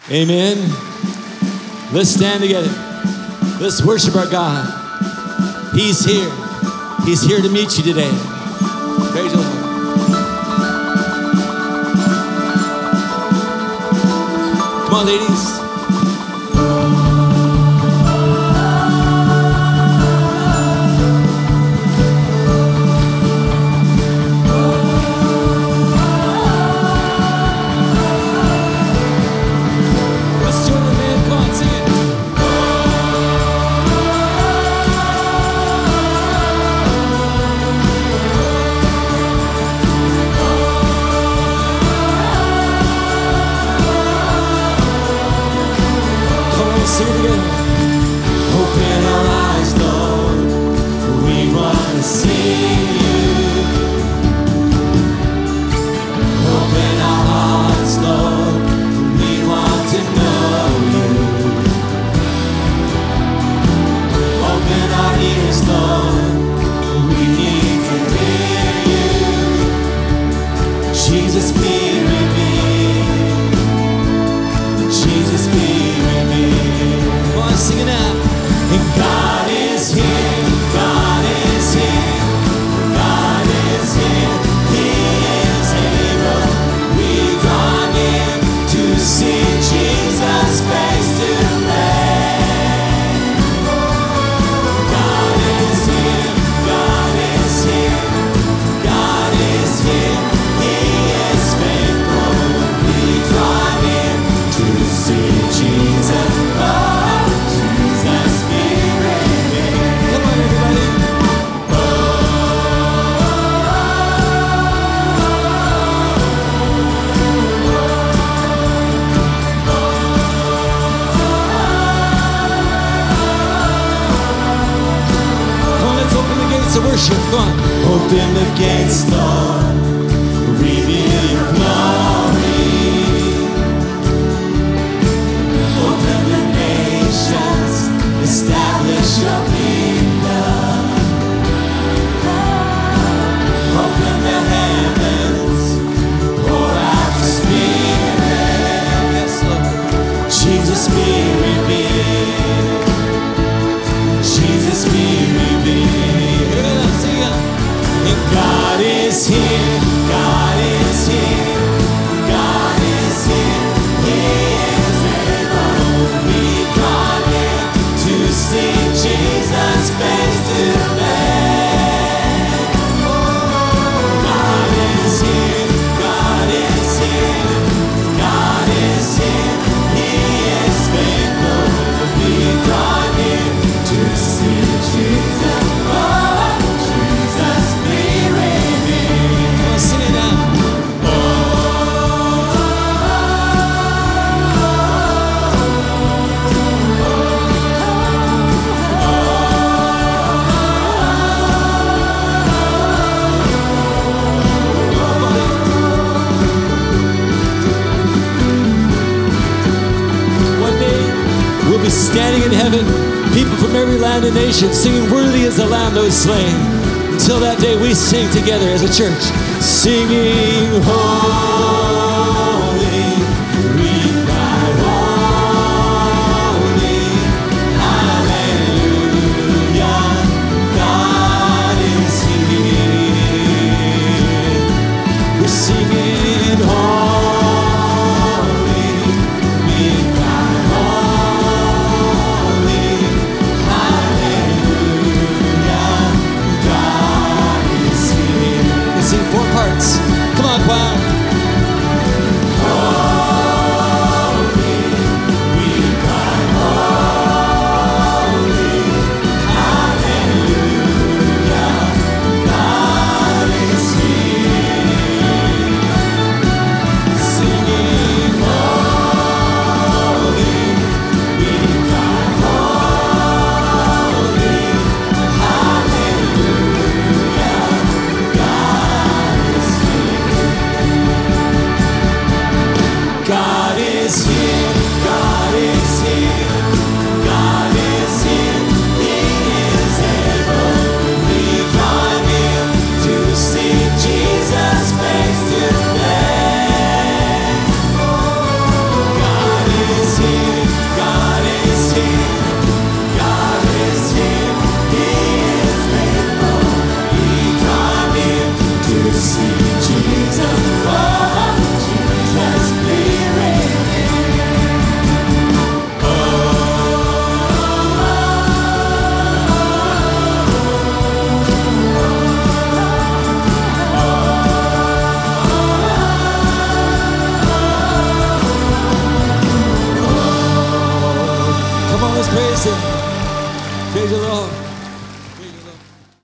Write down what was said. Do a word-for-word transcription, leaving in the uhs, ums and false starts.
Amen. Let's stand together. Let's worship our God. He's here. He's here to meet you today. Praise the Lord. Come on, ladies. Open the gates, Lord, reveal your glory. Open the nations, establish your kingdom. Open the heavens, pour out your Spirit. Yes, Lord. Jesus be revealed. Jesus be revealed. God is here, God is here, God is here, He is able. We come here to see Jesus face to face. God is here, God is here, God is here, He is faithful. We come here to see Jesus. Oh, Jesus. Standing in heaven, people from every land and nation singing, worthy is the Lamb that was slain. Until that day, we sing together as a church, singing, holy, we cry, holy, hallelujah, God is here. We're singing, holy, we cry, holy, hallelujah, God is here. Let's sing four parts. Come on, choir. sing.